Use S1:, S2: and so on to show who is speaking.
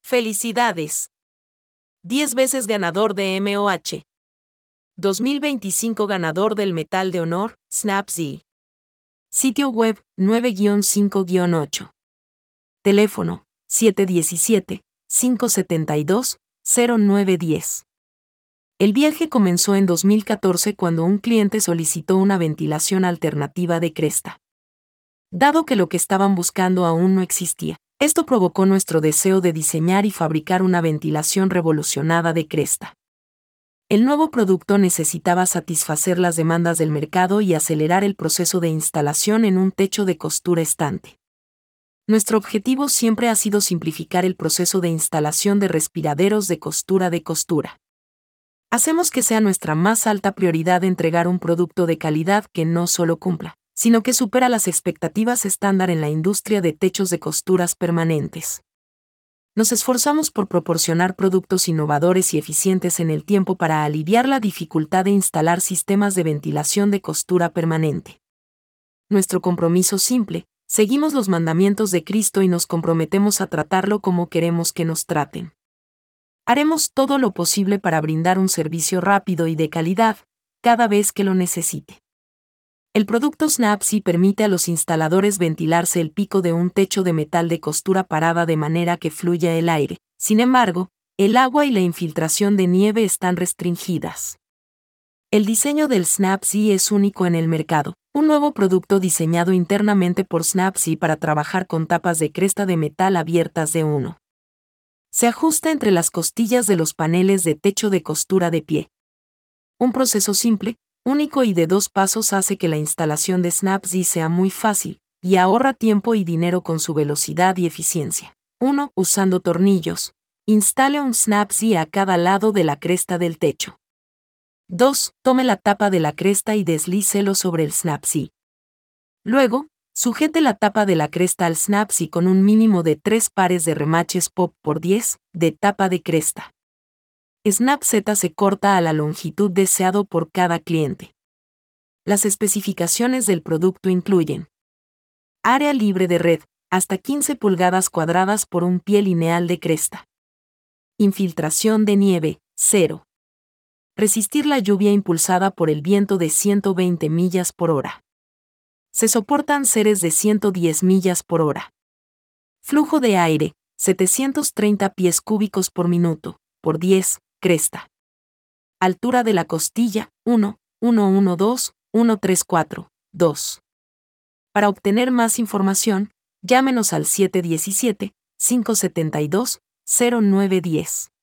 S1: ¡Felicidades! 10 veces ganador de MOH. 2025 ganador del Metal de Honor, SnapZ. Sitio web 9-5-8. Teléfono 717-572-0910. El viaje comenzó en 2014 cuando un cliente solicitó una ventilación alternativa de cresta. Dado que lo que estaban buscando aún no existía, esto provocó nuestro deseo de diseñar y fabricar una ventilación revolucionada de cresta. El nuevo producto necesitaba satisfacer las demandas del mercado y acelerar el proceso de instalación en un techo de costura estante. Nuestro objetivo siempre ha sido simplificar el proceso de instalación de respiraderos de costura. Hacemos que sea nuestra más alta prioridad entregar un producto de calidad que no solo cumpla, sino que supera las expectativas estándar en la industria de techos de costuras permanentes. Nos esforzamos por proporcionar productos innovadores y eficientes en el tiempo para aliviar la dificultad de instalar sistemas de ventilación de costura permanente. Nuestro compromiso simple: seguimos los mandamientos de Cristo y nos comprometemos a tratarlo como queremos que nos traten. Haremos todo lo posible para brindar un servicio rápido y de calidad, cada vez que lo necesite. El producto SnapZ permite a los instaladores ventilarse el pico de un techo de metal de costura parada de manera que fluya el aire. Sin embargo, el agua y la infiltración de nieve están restringidas. El diseño del SnapZ es único en el mercado, un nuevo producto diseñado internamente por SnapZ para trabajar con tapas de cresta de metal abiertas de 1. Se ajusta entre las costillas de los paneles de techo de costura de pie. Un proceso simple, único y de 2 pasos hace que la instalación de SnapZ sea muy fácil, y ahorra tiempo y dinero con su velocidad y eficiencia. 1. Usando tornillos. Instale un SnapZ a cada lado de la cresta del techo. 2. Tome la tapa de la cresta y deslícelo sobre el SnapZ. Luego, sujete la tapa de la cresta al SnapZ con un mínimo de 3 pares de remaches pop por 10 de tapa de cresta. SnapZ se corta a la longitud deseado por cada cliente. Las especificaciones del producto incluyen: área libre de red, hasta 15 pulgadas cuadradas por un pie lineal de cresta. Infiltración de nieve, 0. Resistir la lluvia impulsada por el viento de 120 millas por hora. Se soportan seres de 110 millas por hora. Flujo de aire, 730 pies cúbicos por minuto, por 10, cresta. Altura de la costilla, 1, 112, 134, 2. Para obtener más información, llámenos al 717-572-0910.